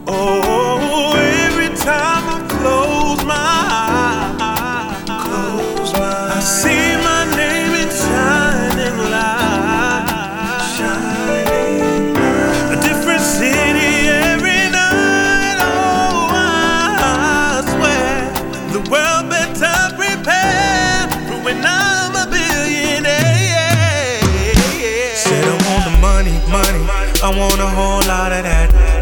Oh, every time I close my eyes, I see my name in shining light. A different city every night. Oh, I swear the world better prepare for when I'm a billionaire. Said I want the money, I want a whole lot of that.